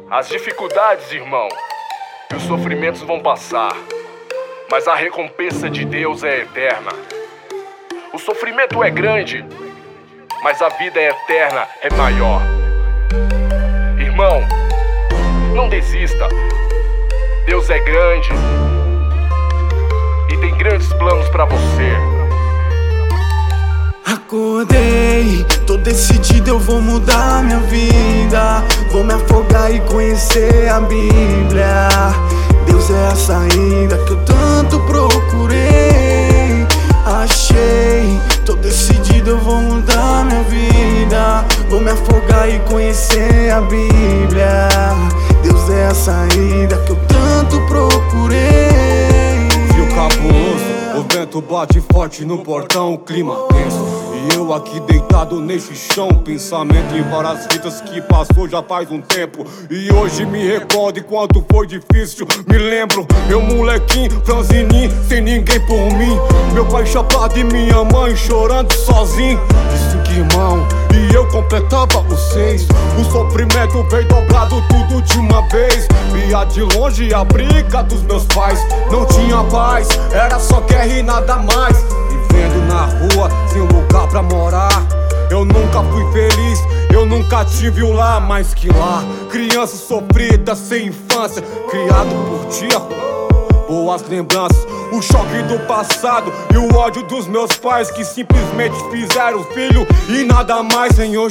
As dificuldades, irmão, e os sofrimentos vão passar, mas a recompensa de Deus é eterna. O sofrimento é grande, mas a vida eterna é maior. Irmão, não desista. Deus é grande e tem grandes planos pra você. Acordei, tô decidido, eu vou mudar minha vida. Vou me afogar e conhecer a Bíblia. Deus é a saída que eu tanto procurei. Achei, tô decidido, eu vou mudar minha vida. Vou me afogar e conhecer a Bíblia. Deus é a saída que eu tanto procurei. Frio cabuloso, o vento bate forte no portão, o clima tenso. E eu aqui deitado nesse chão, pensamento em várias vidas que passou já faz um tempo. E hoje me recordo enquanto foi difícil. Me lembro, eu molequinho, franzininho, sem ninguém por mim. Meu pai chapado e minha mãe chorando sozinho. Isso que irmão, e eu completava os 6. O sofrimento veio dobrado tudo de uma vez. Via de longe a briga dos meus pais. Não tinha paz, era só guerra e nada mais. Vivendo na rua, sem lugar pra morar. Eu nunca fui feliz, eu nunca tive um lar mais que lá. Criança sofrida, sem infância, criado por tia. Boas lembranças, o choque do passado e o ódio dos meus pais que simplesmente fizeram filho e nada mais. Senhor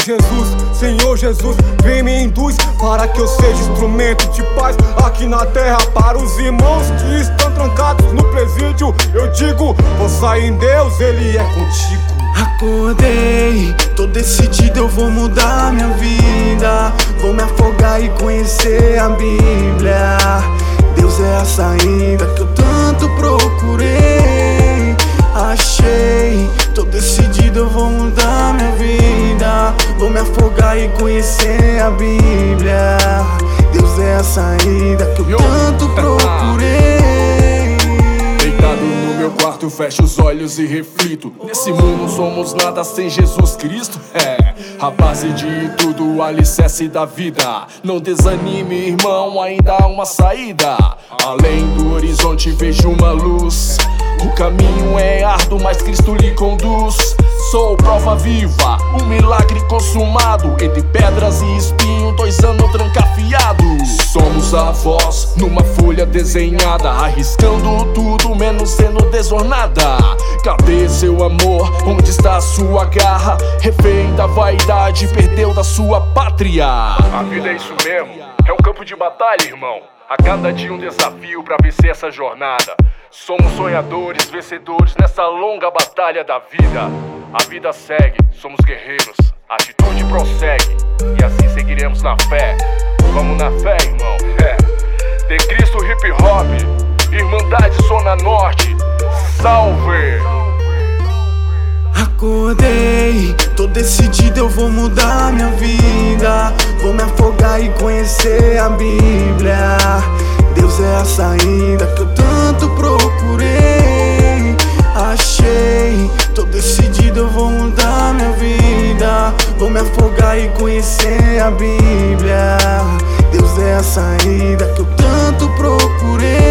Jesus, vem me induz para que eu seja instrumento de paz aqui na terra. Para os irmãos que estão trancados no presídio, eu digo, força em Deus, Ele é contigo. Acordei, tô decidido, eu vou mudar minha vida. Vou me afogar e conhecer a Bíblia. Deus é a saída que eu tanto procurei. Achei, tô decidido, eu vou mudar minha vida. Vou me afogar e conhecer a Bíblia. Deus é a saída que eu tanto procurei. Deitado no meu quarto, fecho os olhos e reflito. Nesse mundo somos nada sem Jesus Cristo. A base de tudo, o alicerce da vida. Não desanime, irmão, ainda há uma saída. Além do horizonte vejo uma luz. O caminho é árduo, mas Cristo lhe conduz. Sou prova viva, um milagre consumado. Entre pedras e espinho, 2 anos trancafiados. Somos a voz numa folha desenhada, arriscando tudo menos sendo desornada. Cadê seu amor? Onde está sua garra? Refém da vaidade, perdeu da sua pátria. A vida é isso mesmo, é um campo de batalha, irmão. A cada dia um desafio pra vencer essa jornada. Somos sonhadores, vencedores nessa longa batalha da vida. A vida segue, somos guerreiros, a atitude prossegue. E assim seguiremos na fé. Vamos na fé, irmão. Tem Cristo Hip Hop, Irmandade Zona Norte. Salve! Acordei, tô decidido, eu vou mudar minha vida. Vou me afogar e conhecer a Bíblia. Deus é a saída que eu tanto procurei. Achei, tô decidido, eu vou mudar minha vida. Vou me afogar e conhecer a Bíblia. Deus é a saída que eu tanto procurei.